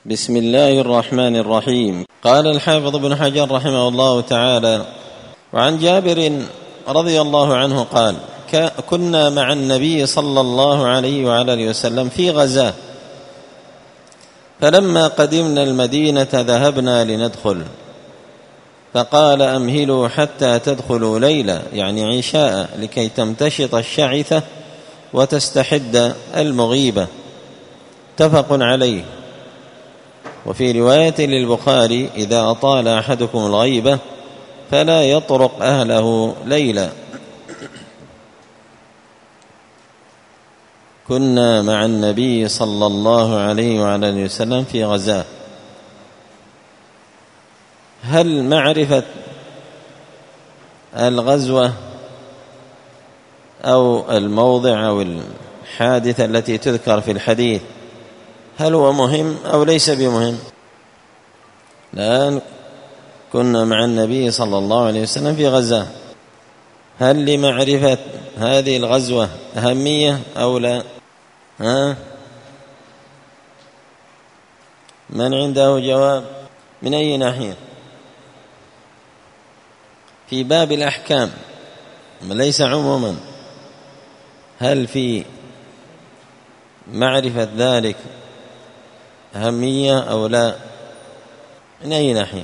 بسم الله الرحمن الرحيم. قال الحافظ ابن حجر رحمه الله تعالى: وعن جابر رضي الله عنه قال: كنا مع النبي صلى الله عليه وعلى اله وسلم في غزاة، فلما قدمنا المدينة ذهبنا لندخل، فقال: أمهلوا حتى تدخلوا ليلا، يعني عشاء، لكي تمتشط الشعثة وتستحد المغيبة. متفق عليه. وفي رواية للبخاري: إذا أطال أحدكم الغيبة فلا يطرق أهله ليلا. كنا مع النبي صلى الله عليه وعلى اله وسلم في غزاة. هل معرفة الغزوة أو الموضع أو الحادثة التي تذكر في الحديث هل هو مهم أو ليس بمهم؟ الآن كنا مع النبي صلى الله عليه وسلم في غزاة، هل لمعرفة هذه الغزوة أهمية أو لا؟ من عنده جواب؟ من أي ناحية؟ في باب الأحكام ليس عموما، هل في معرفة ذلك أهمية أو لا؟ من أي ناحية؟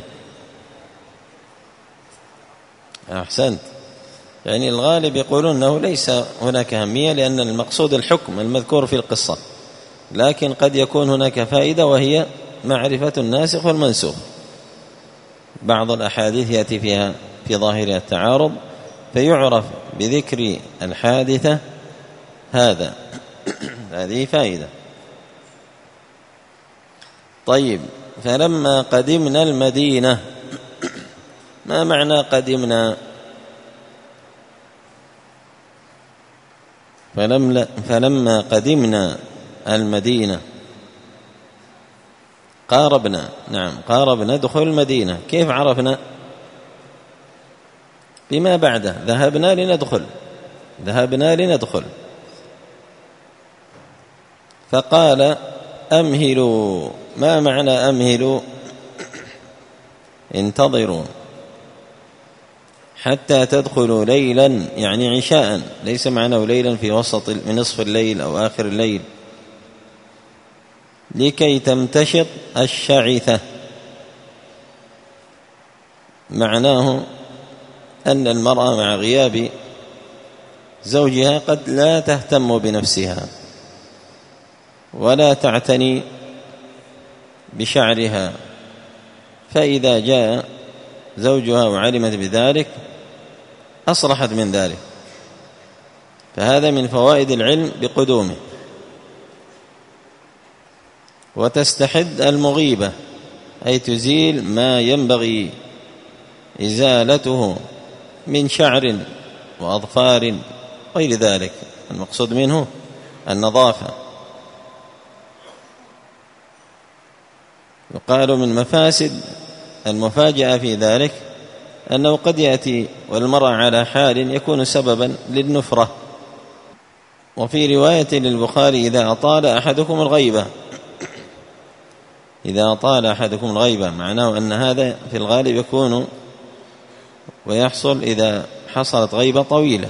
أحسنت، يعني الغالب يقولون أنه ليس هناك أهمية، لأن المقصود الحكم المذكور في القصة، لكن قد يكون هناك فائدة وهي معرفة الناسخ والمنسوخ. بعض الأحاديث يأتي فيها في ظاهرها التعارض، فيعرف بذكر الحادثة هذا هذه فائدة. طيب، فلما قدمنا المدينة، ما معنى قدمنا؟ فلما قدمنا المدينة قاربنا، نعم قاربنا دخول المدينة. كيف عرفنا؟ بما بعده، ذهبنا لندخل فقال: أمهلوا. ما معنى أمهلوا؟ انتظروا حتى تدخلوا ليلا، يعني عشاء، ليس معناه ليلا في وسط من نصف الليل أو آخر الليل، لكي تمتشط الشعثة. معناه أن المرأة مع غياب زوجها قد لا تهتم بنفسها ولا تعتني بشعرها، فإذا جاء زوجها وعلمت بذلك أصلحت من ذلك، فهذا من فوائد العلم بقدومه. وتستحد المغيبة، أي تزيل ما ينبغي إزالته من شعر وأظفار غير ذلك، المقصود منه النظافة. يقال من مفاسد المفاجأة في ذلك أنه قد يأتي والمرأة على حال يكون سببا للنفرة. وفي رواية للبخاري: إذا أطال أحدكم الغيبة، معناه أن هذا في الغالب يكون ويحصل إذا حصلت غيبة طويلة،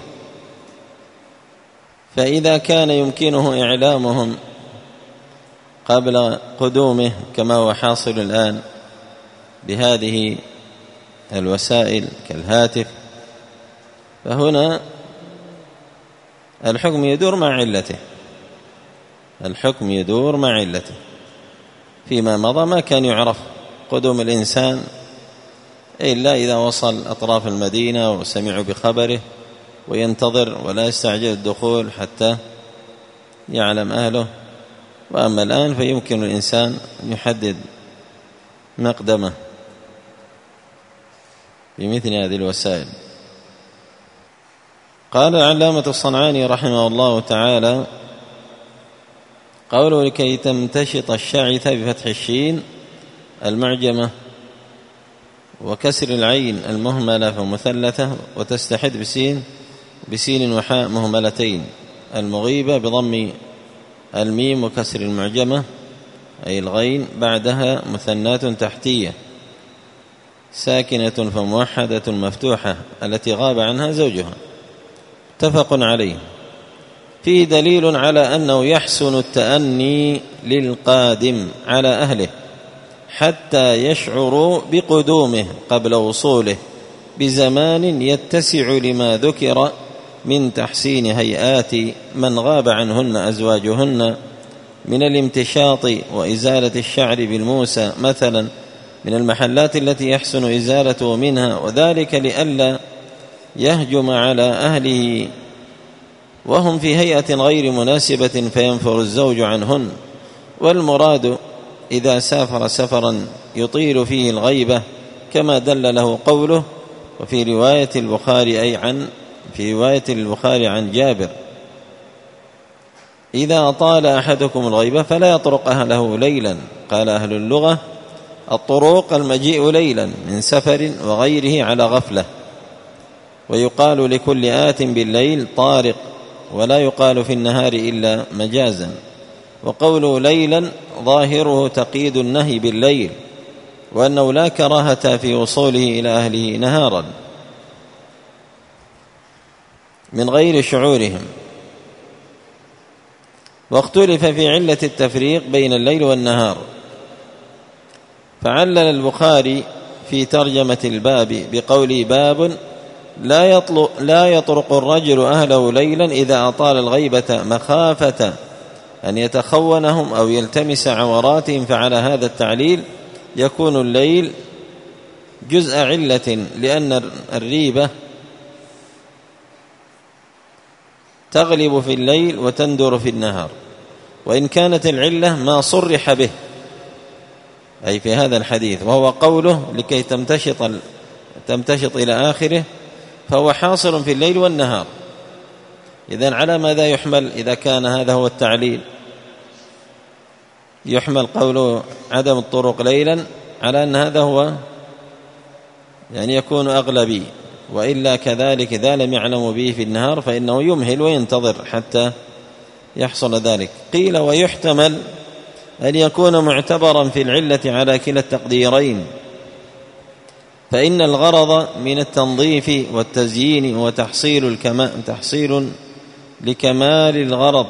فإذا كان يمكنه إعلامهم قبل قدومه كما هو حاصل الآن بهذه الوسائل كالهاتف، فهنا الحكم يدور مع علته. فيما مضى ما كان يعرف قدوم الإنسان إلا إذا وصل أطراف المدينة وسمعوا بخبره وينتظر ولا يستعجل الدخول حتى يعلم أهله. وأما الآن فيمكن الإنسان أن يحدد مقدمه بمثل هذه الوسائل. قال العلامة الصنعاني رحمه الله تعالى: قوله لكي تمتشط الشعثة بفتح الشين المعجمة وكسر العين المهملة فمثلثة، وتستحد بسين وحاء مهملتين، المغيبة بضم الميم وكسر المعجمة أي الغين بعدها مثنات تحتية ساكنة فموحدة مفتوحة التي غاب عنها زوجها، متفق عليه. فيه دليل على أنه يحسن التأني للقادم على أهله حتى يشعروا بقدومه قبل وصوله بزمان يتسع لما ذكر من تحسين هيئات من غاب عنهن أزواجهن من الامتشاط وإزالة الشعر بالموسى مثلا من المحلات التي يحسن إزالته منها، وذلك لئلا يهجم على أهله وهم في هيئة غير مناسبة فينفر الزوج عنهن. والمراد إذا سافر سفرا يطيل فيه الغيبة كما دل له قوله وفي رواية البخاري عن جابر: إذا أطال أحدكم الغيبة فلا يطرق أهله ليلا. قال أهل اللغة: الطروق المجيء ليلا من سفر وغيره على غفلة، ويقال لكل آت بالليل طارق، ولا يقال في النهار إلا مجازا. وقوله ليلا ظاهره تقييد النهي بالليل، وأنه لا كراهة في وصوله إلى أهله نهارا من غير شعورهم. واختلف في علة التفريق بين الليل والنهار، فعلل البخاري في ترجمة الباب بقوله: باب لا يطرق الرجل أهله ليلا إذا أطال الغيبة مخافة أن يتخونهم أو يلتمس عوراتهم. فعلى هذا التعليل يكون الليل جزء علة، لأن الريبة تغلب في الليل وتندر في النهار، وإن كانت العلة ما صرح به أي في هذا الحديث وهو قوله لكي تمتشط إلى آخره، فهو حاصل في الليل والنهار. إذن على ماذا يحمل إذا كان هذا هو التعليل؟ يحمل قوله عدم الطرق ليلا على أن هذا هو يعني يكون أغلبي، وإلا كذلك إذا لم يعلم به في النهار فإنه يمهل وينتظر حتى يحصل ذلك. قيل: ويحتمل أن يكون معتبرا في العلة على كلا التقديرين، فإن الغرض من التنظيف والتزيين وتحصيل تحصيل لكمال الغرض،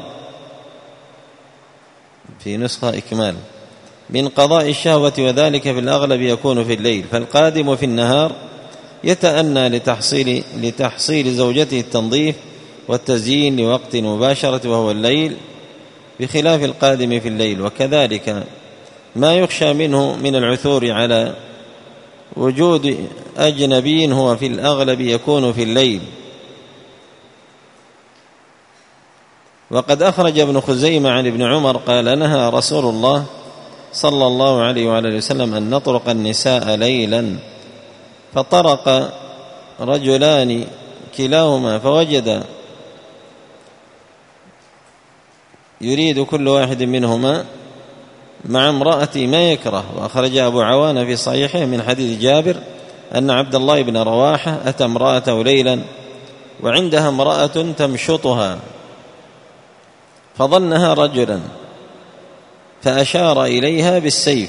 في نسخة إكمال، من قضاء الشهوة، وذلك في الأغلب يكون في الليل. فالقادم في النهار يتأنى لتحصيل زوجته التنظيف والتزيين لوقت المباشرة وهو الليل، بخلاف القادم في الليل. وكذلك ما يخشى منه من العثور على وجود أجنبي هو في الأغلب يكون في الليل. وقد أخرج ابن خزيمة عن ابن عمر قال: نهى رسول الله صلى الله عليه وعلى وسلم أن نطرق النساء ليلا، فطرق رجلان كلاهما فوجد يريد كل واحد منهما مع امرأتي ما يكره. وأخرج أبو عوانة في صحيحه من حديث جابر أن عبد الله بن رواحة أتى امرأته ليلا وعندها امرأة تمشطها فظنها رجلا فأشار إليها بالسيف،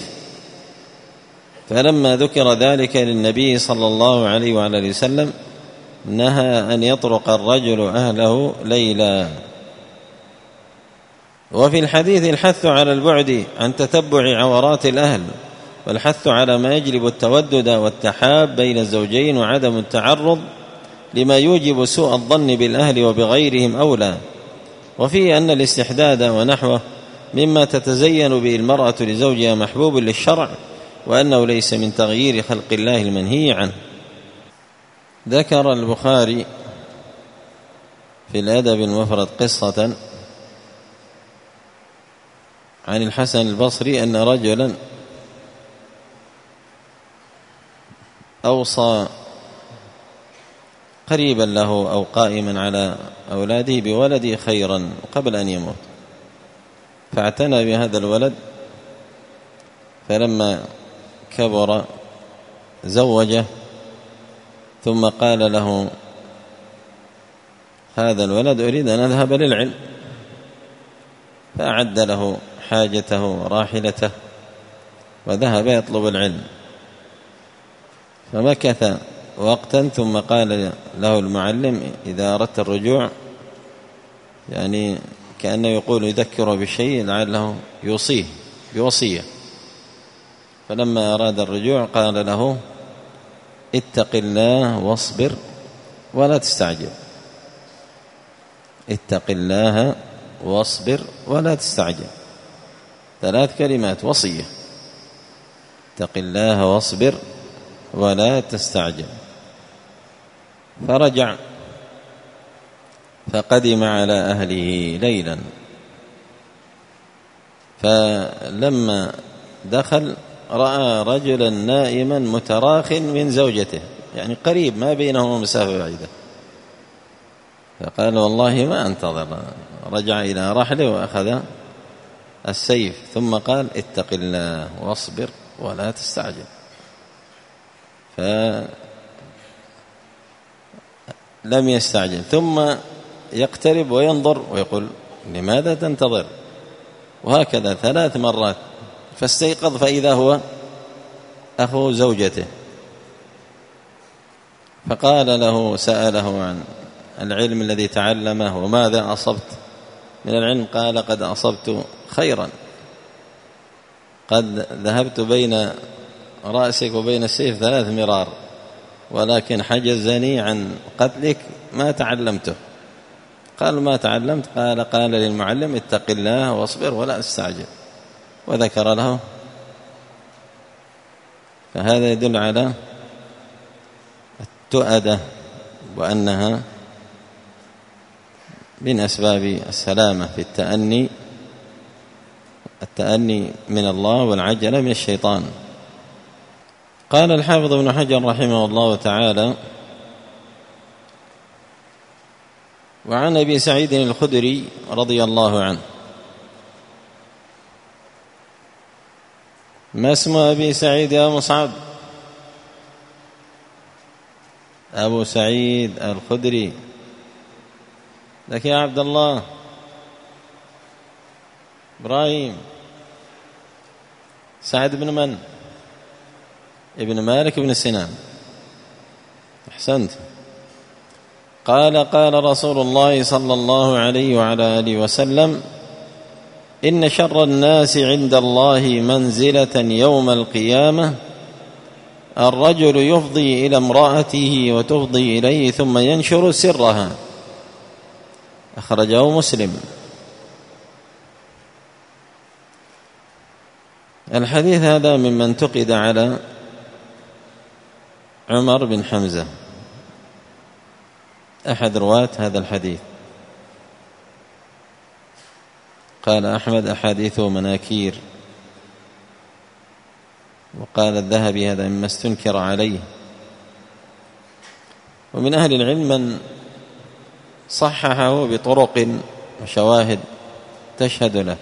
فلما ذكر ذلك للنبي صلى الله عليه وعلى وسلم نهى أن يطرق الرجل أهله ليلا. وفي الحديث الحث على البعد عن تتبع عورات الأهل، والحث على ما يجلب التودد والتحاب بين الزوجين، وعدم التعرض لما يوجب سوء الظن بالأهل وبغيرهم أولى. وفيه أن الاستحداد ونحوه مما تتزين به المرأة لزوجها محبوب للشرع، وأنه ليس من تغيير خلق الله المنهي عنه. ذكر البخاري في الأدب المفرد قصة عن الحسن البصري أن رجلا أوصى قريبا له أو قائما على أولاده بولده خيرا قبل أن يموت، فاعتنى بهذا الولد، فلما كبر زوجه، ثم قال له هذا الولد أريد أن أذهب للعلم، فأعد له حاجته وراحلته وذهب يطلب العلم، فمكث وقتا ثم قال له المعلم: إذا أردت الرجوع، يعني كأنه يقول يذكره بشيء لعله يوصيه بوصية. فلما أراد الرجوع قال له: اتق الله واصبر ولا تستعجل. اتق الله واصبر ولا تستعجل، 3 كلمات وصية: اتق الله واصبر ولا تستعجل. فرجع فقدم على أهله ليلا، فلما دخل رأى رجلا نائما متراخٍ من زوجته، يعني قريب ما بينهما مسافة بعيدة، فقال: والله ما أنتظر. رجع إلى رحله وأخذ السيف، ثم قال: اتق الله واصبر ولا تستعجل. فلم يستعجل، ثم يقترب وينظر ويقول: لماذا تنتظر؟ وهكذا 3 مرات، فاستيقظ فإذا هو أخو زوجته، فقال له، سأله عن العلم الذي تعلمه وماذا أصبت من العلم. قال: قد أصبت خيرا، قد ذهبت بين رأسك وبين السيف 3 مرار، ولكن حجزني عن قتلك ما تعلمته. قال: ما تعلمت؟ قال للمعلم: اتق الله واصبر ولا تستعجل، وذكر له. فهذا يدل على التؤدة، وأنها من أسباب السلامة في التأني من الله والعجلة من الشيطان. قال الحافظ ابن حجر رحمه الله تعالى: وعن أبي سعيد الخدري رضي الله عنه. ما اسم أبي سعيد يا مصعب؟ أبو سعيد الخدري. لك يا عبد الله. إبراهيم. سعد بن من؟ ابن مالك بن سنان. أحسنت. قال رسول الله صلى الله عليه وعلى آله وسلم: إن شر الناس عند الله منزلة يوم القيامة الرجل يفضي إلى امرأته وتفضي إليه ثم ينشر سرها. أخرجه مسلم. الحديث هذا ممن انتقد على عمر بن حمزة، أحد رواة هذا الحديث. قال أحمد: أحاديثه مناكير. وقال الذهبي: هذا مما استنكر عليه. ومن أهل العلم من صححه بطرق وشواهد تشهد له.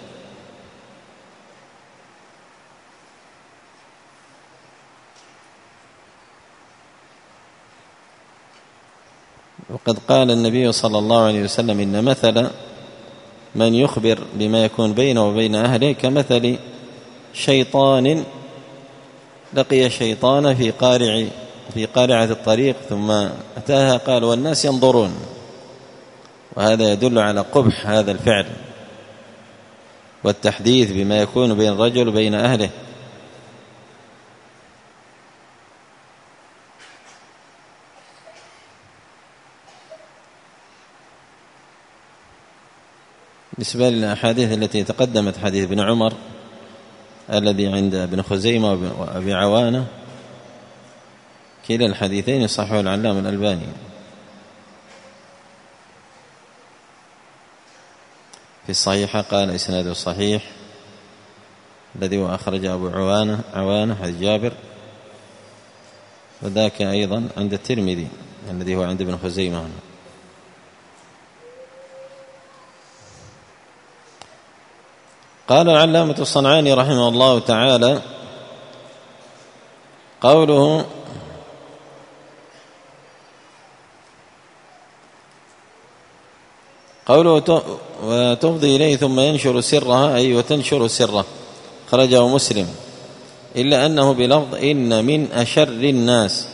وقد قال النبي صلى الله عليه وسلم: إن مثل من يخبر بما يكون بينه وبين أهله كمثل شيطان لقي شيطان في قارعة الطريق ثم أتاها، قال: والناس ينظرون. وهذا يدل على قبح هذا الفعل والتحديث بما يكون بين الرجل وبين أهله. بالنسبة للأحاديث التي تقدمت، حديث ابن عمر الذي عند ابن خزيمة وأبي عوانة، كلا الحديثين يصححه العلامة الألباني. في الصحيحة قال: إسناده صحيح، الذي هو أخرج أبو عوانة حديث جابر، وذاك أيضا عند الترمذي الذي هو عند ابن خزيمة هنا. قال العلامة الصنعاني رحمه الله تعالى: قوله قوله وتفضي إليه ثم ينشر سرها أي وتنشر سره، خرجه مسلم، إلا أنه بلفظ إن من أشر الناس.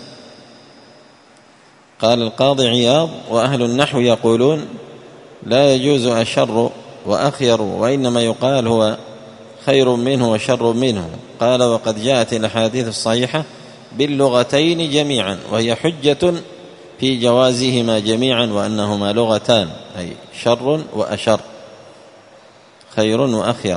قال القاضي عياض وأهل النحو يقولون لا يجوز أشر وأخير، وإنما يقال هو خير منه وشر منه. قال وقد جاءت الأحاديث الصحيحة باللغتين جميعا، وهي حجة في جوازهما جميعا، وأنهما لغتان، أي شر وأشر، خير وأخير.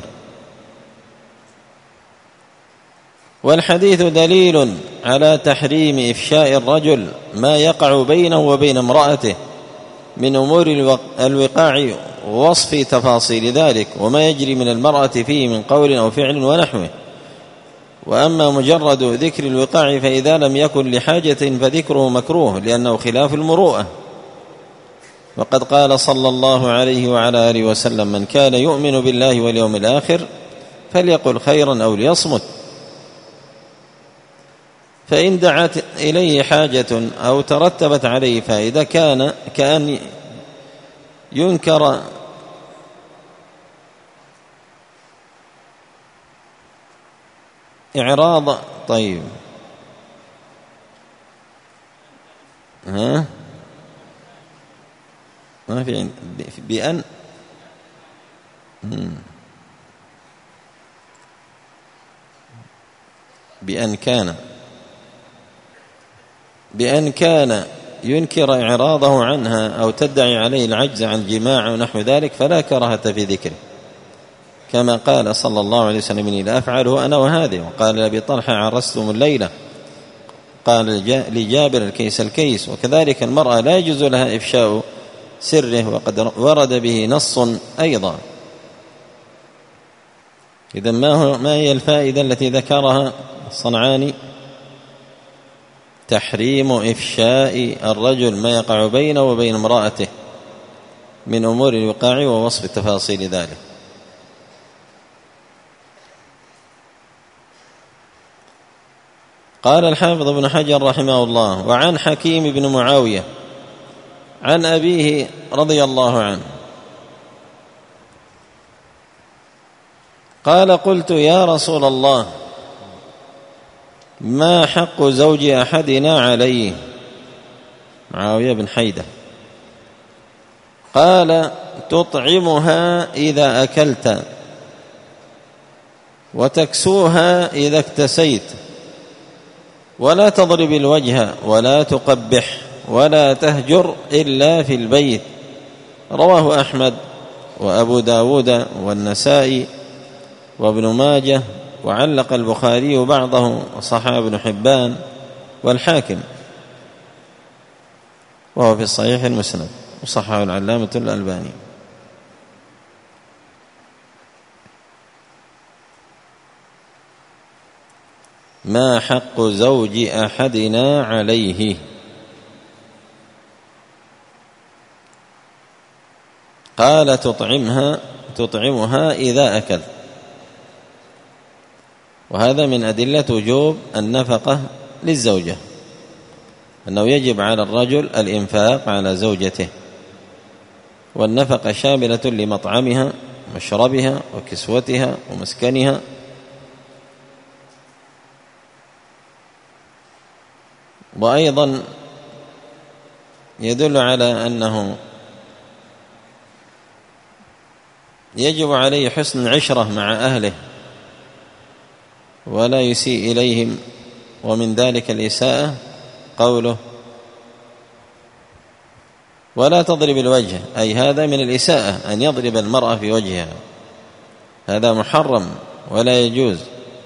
والحديث دليل على تحريم إفشاء الرجل ما يقع بينه وبين امرأته من أمور الوقاع ووصف تفاصيل ذلك وما يجري من المرأة فيه من قول أو فعل ونحوه. وأما مجرد ذكر الوقاع فإذا لم يكن لحاجة فذكره مكروه، لأنه خلاف المروءة. وقد قال صلى الله عليه وعلى آله وسلم من كان يؤمن بالله واليوم الآخر فليقل خيرا أو ليصمت. فإن دعت إليه حاجة أو ترتبت عليه فائدة كأن ينكر إعراض. طيب ما في بأن كان ينكر إعراضه عنها أو تدعي عليه العجز عن الجماع ونحو ذلك فلا كراهة في ذكره، كما قال صلى الله عليه وسلم إني لا أفعله أنا وهذه. وقال لأبي طلحة عرستم الليلة، قال لجابر الكيس الكيس. وكذلك المرأة لا يجوز لها إفشاء سره، وقد ورد به نص أيضا. إذن ما هي الفائدة التي ذكرها الصنعاني؟ تحريم إفشاء الرجل ما يقع بينه وبين امرأته من أمور الوقاع ووصف تفاصيل ذلك. قال الحافظ ابن حجر رحمه الله وعن حكيم بن معاوية عن أبيه رضي الله عنه قال قلت يا رسول الله ما حق زوج أحدنا عليه، معاوية بن حيدة. قال تطعمها إذا أكلت وتكسوها إذا اكتسيت ولا تضرب الوجه ولا تقبح ولا تهجر إلا في البيت. رواه أحمد وأبو داود والنسائي وابن ماجه، وعلق البخاري بعضه وصححه ابن حبان والحاكم، وهو في الصحيح المسند، وصححه العلامة الألباني. ما حق زوج أحدنا عليه؟ قال تطعمها إذا أكل. وهذا من أدلة وجوب النفقة للزوجة، أنه يجب على الرجل الإنفاق على زوجته، والنفقة شاملة لمطعمها ومشربها وكسوتها ومسكنها. وأيضا يدل على أنه يجب عليه حسن العشرة مع أهله ولا يسيء إليهم، ومن ذلك الإساءة قوله ولا تضرب الوجه، أي هذا من الإساءة أن يضرب المرأة في وجهها، هذا محرم ولا يجوز.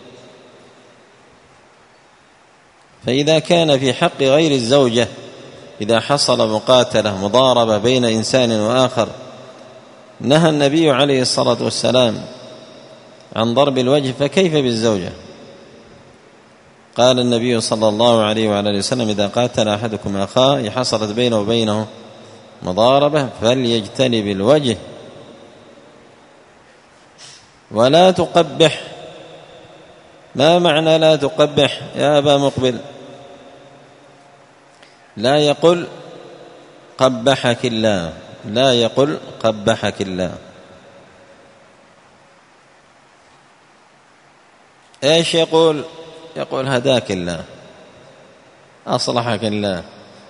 فإذا كان في حق غير الزوجة، إذا حصل مقاتلة مضاربة بين إنسان وآخر، نهى النبي عليه الصلاة والسلام عن ضرب الوجه، فكيف بالزوجة؟ قال النبي صلى الله عليه وعلى آله وسلم إذا قاتل أحدكم أخاه حصلت بينه وبينه مضاربة فليجتنب الوجه ولا تقبح. ما معنى لا تقبح يا أبا مقبل؟ لا يقل قبحك الله، لا يقل قبحك الله. ايش يقول؟ يقول هداك الله، أصلحك الله.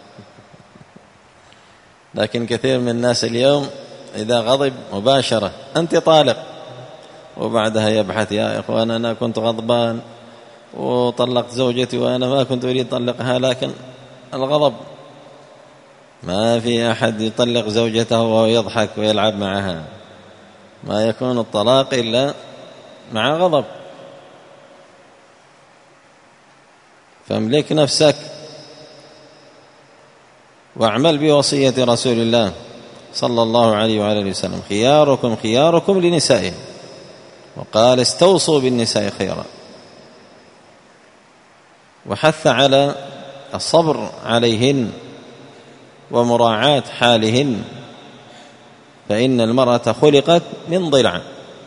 لكن كثير من الناس اليوم إذا غضب مباشرة أنت طالق، وبعدها يبحث يا إخوان أنا كنت غضبان وطلقت زوجتي وأنا ما كنت أريد أطلقها، لكن الغضب. ما في أحد يطلق زوجته وهو يضحك ويلعب معها، ما يكون الطلاق إلا مع غضب. فاملك نفسك واعمل بوصية رسول الله صلى الله عليه وعلى وسلم: خياركم خياركم لنسائهم، وقال: استوصوا بالنساء خيرا. وحث على الصبر عليهن ومراعاة حالهن، فإن المرأة خلقت من ضلع،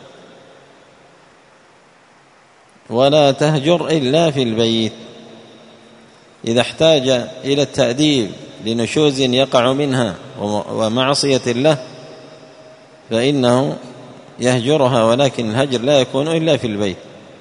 ولا تهجر إلا في البيت. إذا احتاج إلى التأديب لنشوز يقع منها ومعصية الله فإنه يهجرها، ولكن الهجر لا يكون إلا في البيت.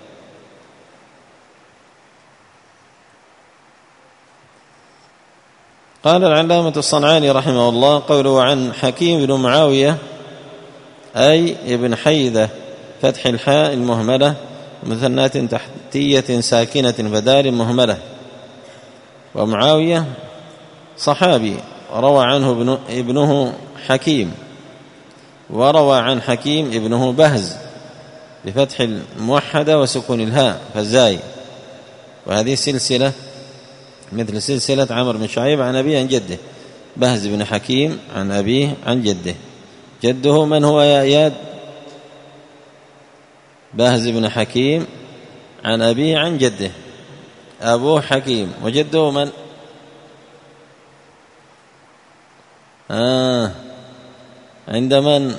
قال العلامة الصنعاني رحمه الله: قوله عن حكيم بن معاوية أي ابن حيدة، فتح الحاء المهملة مثنات تحتية ساكنة بدال مهملة. ومعاوية صحابي، روى عنه ابنه حكيم، وروى عن حكيم ابنه بهز بفتح الموحدة وسكون الهاء فزاي. وهذه سلسلة مثل سلسلة عمرو بن شعيب عن أبيه عن جده، بهز بن حكيم عن أبيه عن جده. جده من هو يا إياد؟ بهز بن حكيم عن أبيه عن جده، أبوه حكيم، وجده من؟ عند من؟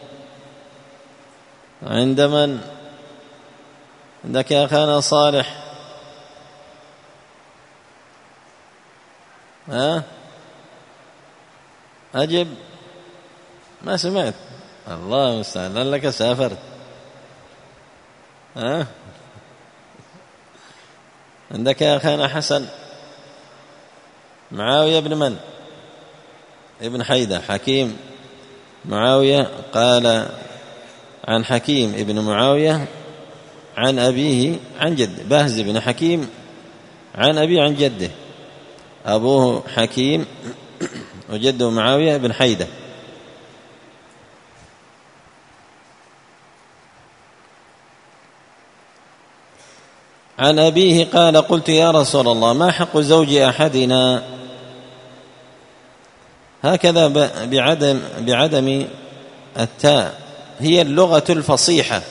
عند من؟ عندك يا أخانا صالح؟ أجب، ما سمعت. الله المستعان، لعلك سافرت. عندك يا أخانا حسن؟ معاوية ابن من؟ ابن حيدة. حكيم معاوية قال عن حكيم ابن معاوية عن أبيه عن جده، بهز بن حكيم عن أبيه عن جده، أبوه حكيم وجده معاوية بن حيدة. عن أبيه قال: قلت يا رسول الله ما حق زوج أحدنا؟ هكذا بعدم التاء، هي اللغة الفصيحة.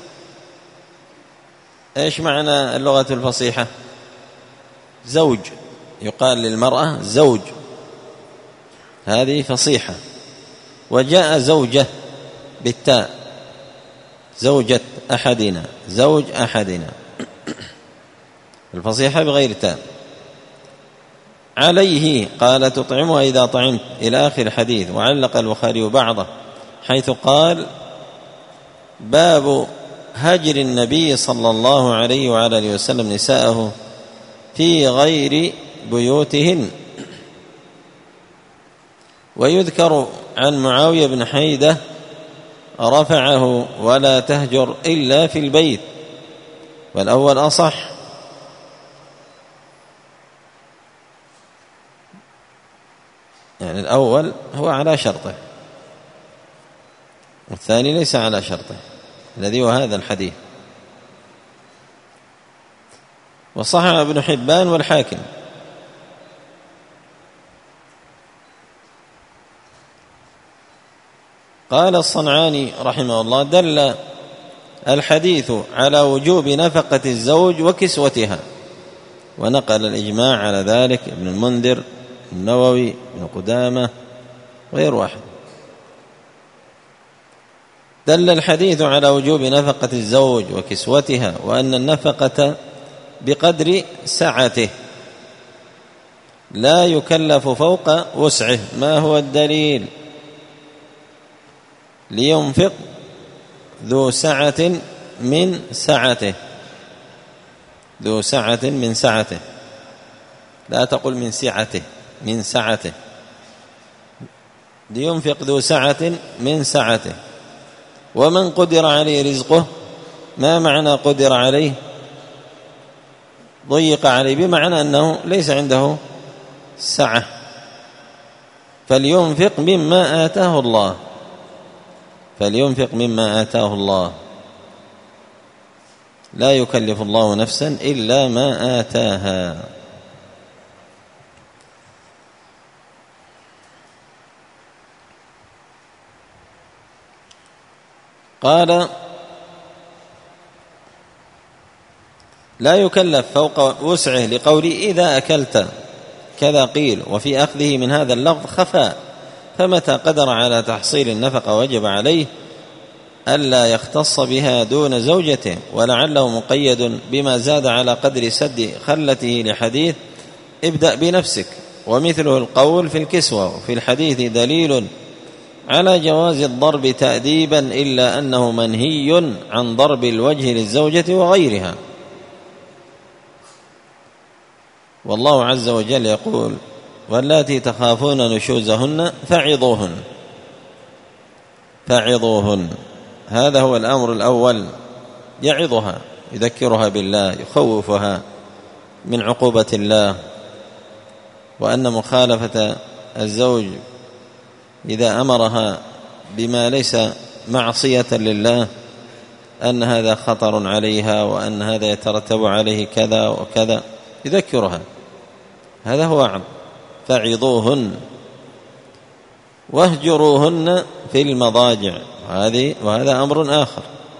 إيش معنى اللغة الفصيحة؟ زوج، يقال للمرأة زوج، هذه فصيحة. وجاء زوجة بالتاء، زوجة أحدنا، زوج أحدنا، الفصيحة بغير تاء. عليه قال: تطعمها إذا طعمت، إلى آخر الحديث. وعلق البخاري بعضه حيث قال: باب هجر النبي صلى الله عليه وعلى آله وسلم نساءه في غير بيوتهن. ويذكر عن معاوية بن حيدة رفعه: ولا تهجر إلا في البيت، والأول أصح. يعني الأول هو على شرطه، والثاني ليس على شرطه، الذي هو هذا الحديث. وصحح ابن حبان والحاكم. قال الصنعاني رحمه الله: دل الحديث على وجوب نفقة الزوج وكسوتها، ونقل الإجماع على ذلك ابن المنذر، النووي، ابن قدامة، غير واحد. دل الحديث على وجوب نفقة الزوج وكسوتها، وأن النفقة بقدر سعته، لا يكلف فوق وسعه. ما هو الدليل؟ لينفق ذو سعة من سعته، ذو سعة من سعته، لا تقل من سعته، من سعته. لينفق ذو سعة من سعته. ومن قدر عليه رزقه، ما معنى قدر عليه؟ ضيق عليه، بمعنى أنه ليس عنده سعة، فلينفق مما آتاه الله، فلينفق مما آتاه الله، لا يكلف الله نفسا إلا ما آتاها. قال لا يكلف فوق وسعه لقوله إذا أكلت، كذا قيل. وفي أخذه من هذا اللفظ خفاء، فمتى قدر على تحصيل النفقة وجب عليه ألا يختص بها دون زوجته، ولعله مقيد بما زاد على قدر سد خلته لحديث ابدأ بنفسك، ومثله القول في الكسوة. وفي الحديث دليل على جواز الضرب تأديبا، إلا أنه منهي عن ضرب الوجه للزوجة وغيرها. والله عز وجل يقول واللاتي تخافون نشوزهن فعظوهن، فعظوهن، هذا هو الأمر الأول، يعظها، يذكرها بالله، يخوفها من عقوبة الله، وأن مخالفة الزوج إذا أمرها بما ليس معصية لله أن هذا خطر عليها، وأن هذا يترتب عليه كذا وكذا، يذكرها. هذا هو وعظ. فعظوهن واهجروهن في المضاجع، وهذا أمر آخر.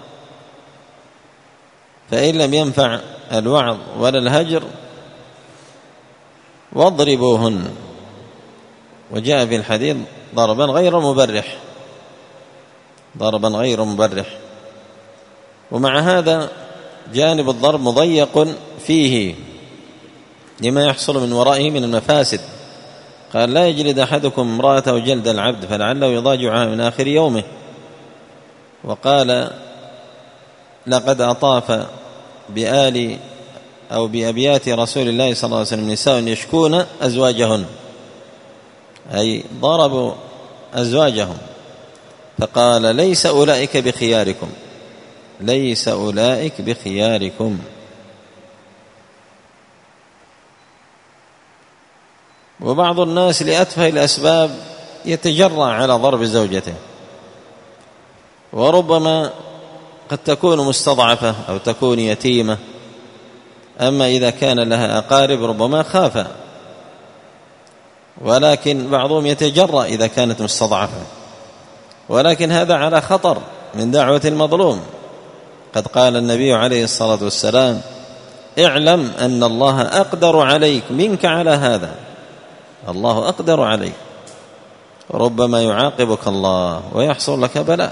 فإن لم ينفع الوعظ ولا الهجر واضربوهن. وجاء في الحديث ضربا غير مبرح، ضربا غير مبرح. ومع هذا جانب الضرب مضيق فيه لما يحصل من ورائه من المفاسد. قال لا يجلد أحدكم امرأته جلد العبد فلعله يضاجعها من آخر يومه. وقال لقد أطاف بآل أو بأبيات رسول الله صلى الله عليه وسلم نساء يشكون أزواجهن، أي ضربوا أزواجهم، فقال ليس أولئك بخياركم، ليس أولئك بخياركم. وبعض الناس لأتفه الأسباب يتجرأ على ضرب زوجته، وربما قد تكون مستضعفة أو تكون يتيمة، أما إذا كان لها أقارب ربما خاف، ولكن بعضهم يتجرأ إذا كانت مستضعفة، ولكن هذا على خطر من دعوة المظلوم. قد قال النبي عليه الصلاة والسلام اعلم أن الله أقدر عليك منك على هذا، الله أقدر عليك، ربما يعاقبك الله ويحصل لك بلاء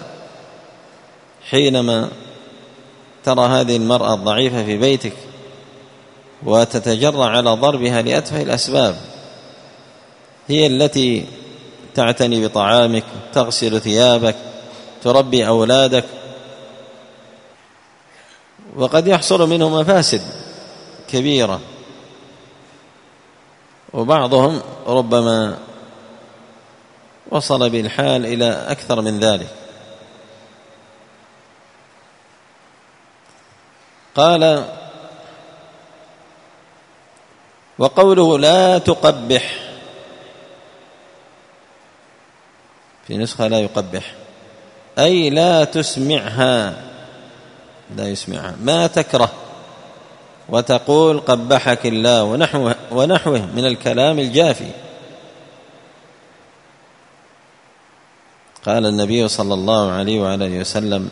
حينما ترى هذه المرأة الضعيفة في بيتك وتتجرأ على ضربها لأتفه الأسباب. هي التي تعتني بطعامك، تغسل ثيابك، تربي أولادك، وقد يحصل منه مفاسد كبيرة، وبعضهم ربما وصل بالحال إلى أكثر من ذلك. قال وقوله لا تقبح، في نسخة لا يقبح، أي لا تسمعها، لا يسمعها ما تكره، وتقول قبحك الله ونحوه من الكلام الجافي. قال النبي صلى الله عليه وعلى وسلم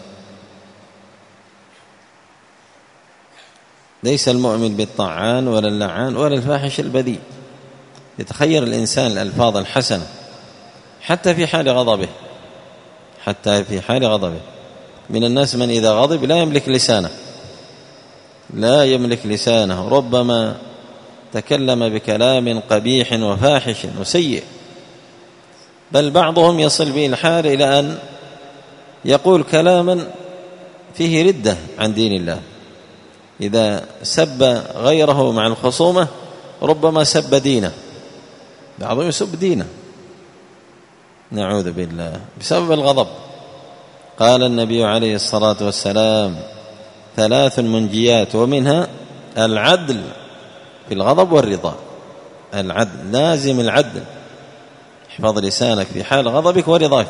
ليس المؤمن بالطعان ولا اللعان ولا الفاحش البذيء. يتخير الإنسان الألفاظ الحسنة حتى في حال غضبه، حتى في حال غضبه. من الناس من إذا غضب لا يملك لسانه، لا يملك لسانه، ربما تكلم بكلام قبيح وفاحش وسيء، بل بعضهم يصل به الحال إلى أن يقول كلاما فيه ردة عن دين الله. إذا سب غيره مع الخصومة ربما سب دينه، بعضهم يسب دينه نعوذ بالله بسبب الغضب. قال النبي عليه الصلاة والسلام: 3 منجيات، ومنها العدل في الغضب والرضا. العدل، لازم العدل، احفظ لسانك في حال غضبك ورضاك.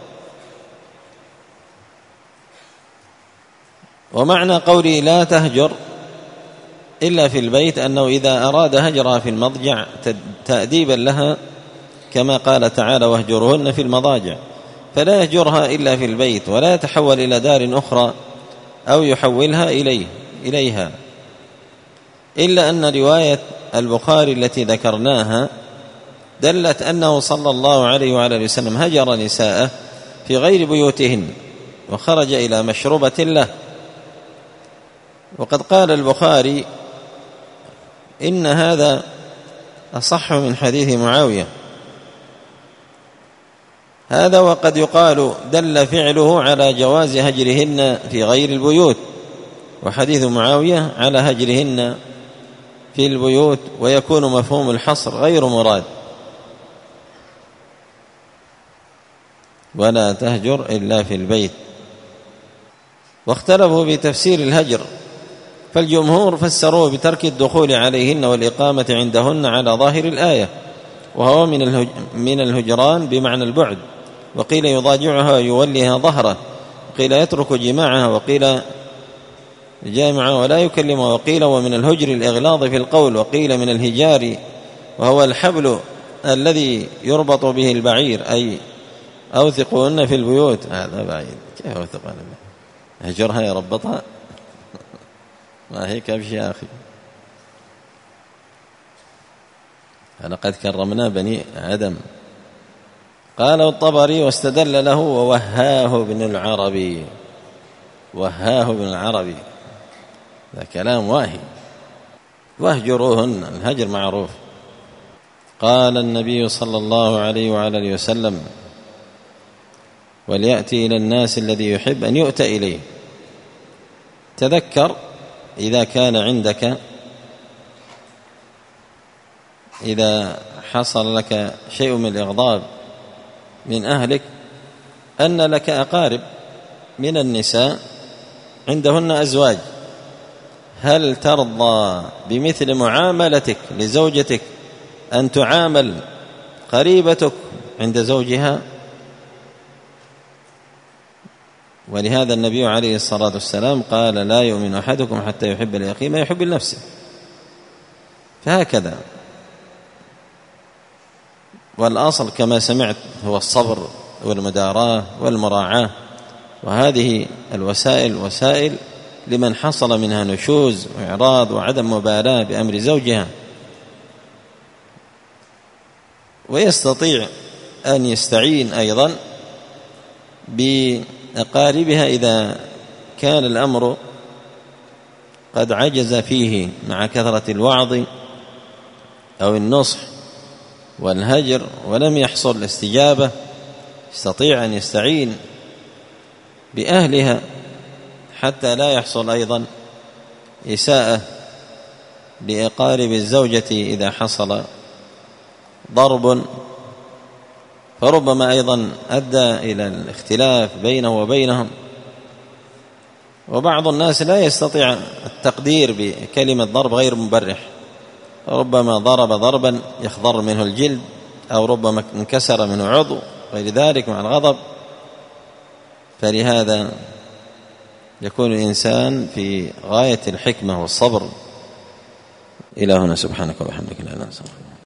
ومعنى قولي لا تهجر إلا في البيت أنه إذا أراد هجرها في المضجع تأديبا لها كما قال تعالى: واهجرهن في المضاجع، فلا يهجرها إلا في البيت، ولا يتحول إلى دار أخرى أو يحولها إليها. إلا أن رواية البخاري التي ذكرناها دلت أنه صلى الله عليه وعلى وسلم هجر نساءه في غير بيوتهن وخرج إلى مشروبة له. وقد قال البخاري إن هذا أصح من حديث معاوية هذا، وقد يقال دل فعله على جواز هجرهن في غير البيوت، وحديث معاوية على هجرهن في البيوت، ويكون مفهوم الحصر غير مراد. ولا تهجر إلا في البيت. واختلفوا في تفسير الهجر، فالجمهور فسروه بترك الدخول عليهن والإقامة عندهن على ظاهر الآية، وهو من الهجران بمعنى البعد، وقيل يضاجعها ويوليها ظهره، وقيل يترك جماعها، وقيل جامعها ولا يكلمها، وقيل ومن الهجر الإغلاظ في القول، وقيل من الهجار وهو الحبل الذي يربط به البعير، أي أوثقوهن في البيوت. هذا بعيد، كيف أوثقهن؟ هجرها يربطها؟ ما هي كبش يا أخي. لقد كرمنا بني آدم. قال الطبري واستدل له ووهاه ابن العربي. وهاه ابن العربي، هذا كلام واهي. واهجروهن، الهجر معروف. قال النبي صلى الله عليه وعلى اله وسلم: وليأتي إلى الناس الذي يحب أن يؤتى إليه. تذكر إذا كان عندك، إذا حصل لك شيء من الإغضاب من أهلك، أن لك أقارب من النساء عندهن أزواج، هل ترضى بمثل معاملتك لزوجتك أن تعامل قريبتك عند زوجها؟ ولهذا النبي عليه الصلاة والسلام قال: لا يؤمن أحدكم حتى يحب لأخيه ما يحب لنفسه. فهكذا. والأصل كما سمعت هو الصبر والمداراة والمراعاة، وهذه الوسائل وسائل لمن حصل منها نشوز وإعراض وعدم مبالاة بأمر زوجها، ويستطيع أن يستعين أيضا بأقاربها إذا كان الأمر قد عجز فيه مع كثرة الوعظ أو النصح والهجر ولم يحصل الاستجابة، يستطيع أن يستعين بأهلها حتى لا يحصل أيضا إساءة لأقارب الزوجة إذا حصل ضرب، فربما أيضا أدى إلى الاختلاف بينه وبينهم. وبعض الناس لا يستطيع التقدير بكلمة ضرب غير مبرح، ربما ضرب ضربا يخضر منه الجلد، أو ربما انكسر منه عضو، غير ذلك مع الغضب. فلهذا يكون الإنسان في غاية الحكمة والصبر. إلى هنا، سبحانك وبحمدك لا إله إلا أنت.